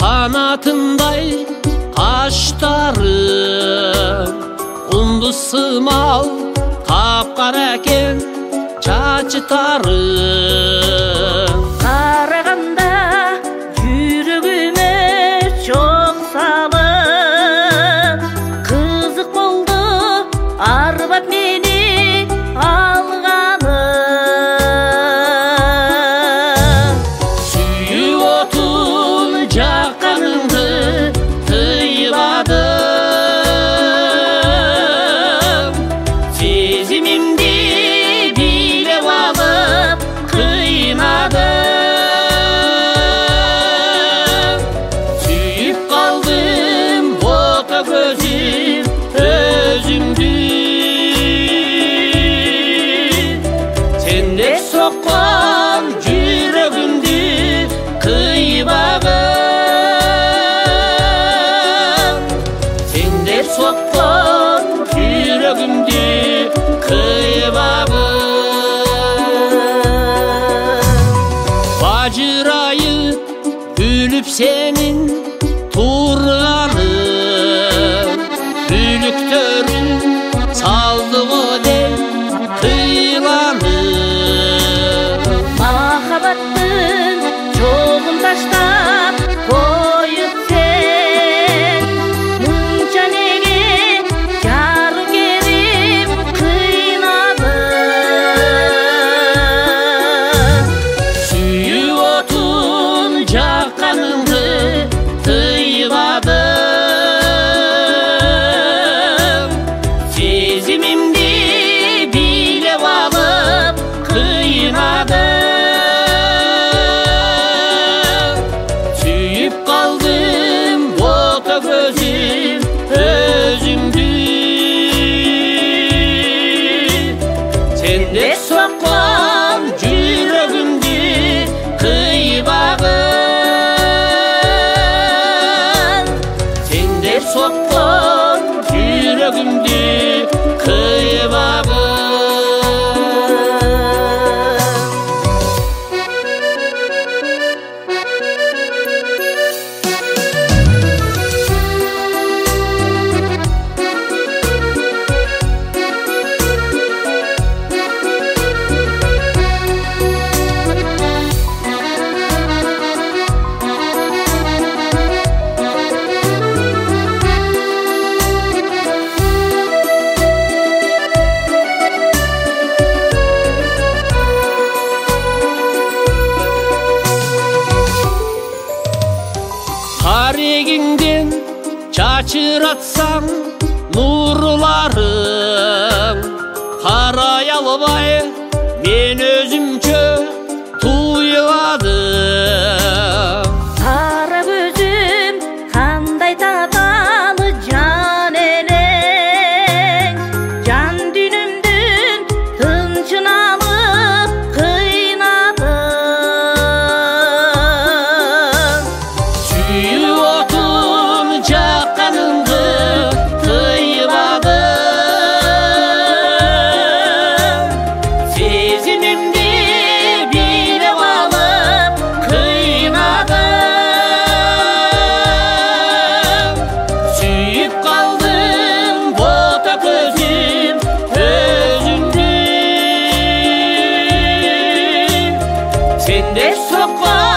Kanatınday kaşların, kunduzsımal kapkara eкен çaçıtarın. Karaganda yüreğime çok salın, kızık oldu arbat meni alganı. Suyup otun jakkanыңды tıyладым, сезимимди билеп алып кыйнадым. Сүйүп калдым бота көзүм өзүмдү, сендек соккон жүрөгүмдү кыйбагым, сендек соккон жүрөгүмдү кыйбагым. Бажырайып күлүп сенин турганың, бүлүктөрүн салды го деп кыйланып. Махаббаттын жолун таштап коюп сен, мынча неге жары келип кыйнадың? Сүйүп отун жакканыңды тыйладым, сезимимди билеп алып кыйнадым. Сүйүп калдым бота көзүм өзүмдү, сендек соккон жүрөгүмдү кыйбагым, сендек соккон жүрөгүмдү кыйбагым. Карегиңден чачыратсаң нурларың, карай албай мен өзүмчө туйладым. Кара көзүм кандай таталы жан элең, жан дүйнөмдүн тынчын алып кыйнадың. Сүйүп отун жакканыңды тыйладым, сезимимди билеп алып кыйнадым. Сүйүп калдым бота көзүм өзүмдү, сендек соккон